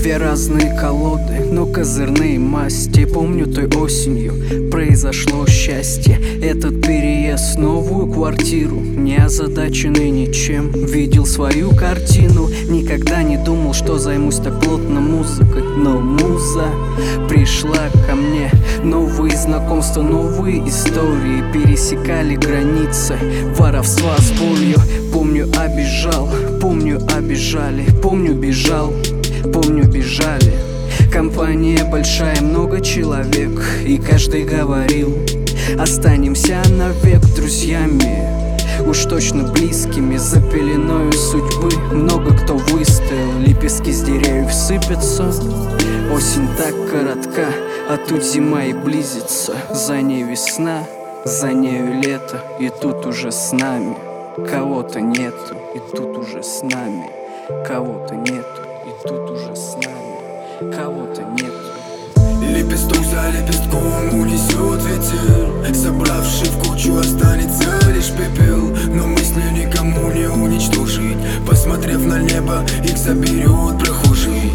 Две разные колоды, но козырные масти. Помню, той осенью произошло счастье. Этот переезд в новую квартиру, не озадаченный ничем, видел свою картину. Никогда не думал, что займусь так плотно музыкой, но муза пришла ко мне. Новые знакомства, новые истории пересекали границы воровства с болью. Помню, обижал, помню, обижали, помню, бежал, помню, бежали. Компания большая, много человек, и каждый говорил: останемся навек друзьями, уж точно близкими. За пеленою судьбы много кто выстоял, лепестки с деревьев сыпятся. Осень так коротка, а тут зима и близится. За ней весна, за нею лето, и тут уже с нами кого-то нету, и тут уже с нами кого-то нету, и тут уже с нами кого-то нету. Лепесток за лепестком унесет ветер, собравший в кучу останется лишь пепел. Но мысли никому не уничтожить, посмотрев на небо, их заберет прохожий.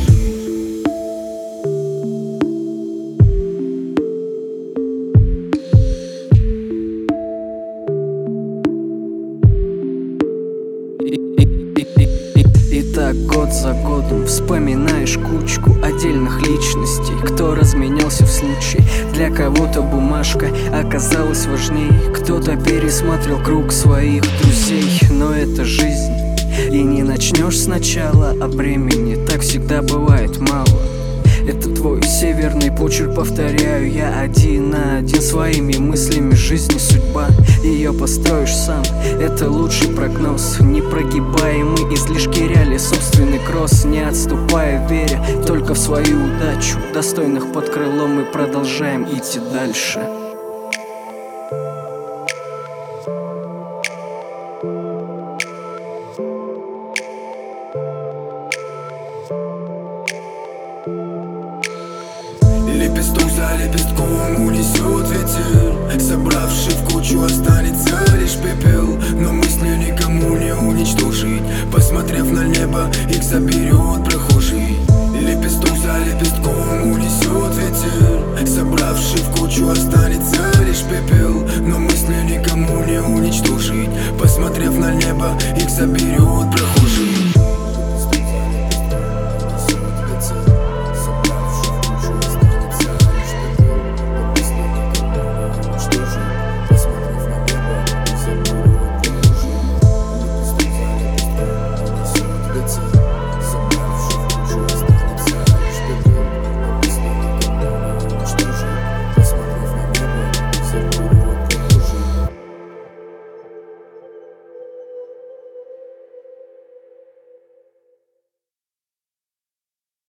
И так год за годом вспоминаешь кучку отдельных личностей, кто разменялся в случае. Для кого-то бумажка оказалась важней, кто-то пересмотрел круг своих друзей. Но это жизнь, и не начнешь сначала, а времени так всегда бывает мало. Это твой северный почерк, повторяю я один на один своими мыслями. Жизнь и судьба, ее построишь сам, это лучший прогноз. Непрогибаемый излишки реали, собственный кросс. Не отступая, веря только в свою удачу, достойных под крылом мы продолжаем идти дальше. Лепесток за лепестком унесет ветер, собравший в кучу останется лишь пепел. Но мысли никому не уничтожить, посмотрев на небо, их заберет прохожий. Лепесток за лепестком унесет ветер, собравший в кучу останется лишь пепел. Но мысли никому не уничтожить, посмотрев на небо, их заберет прохожий.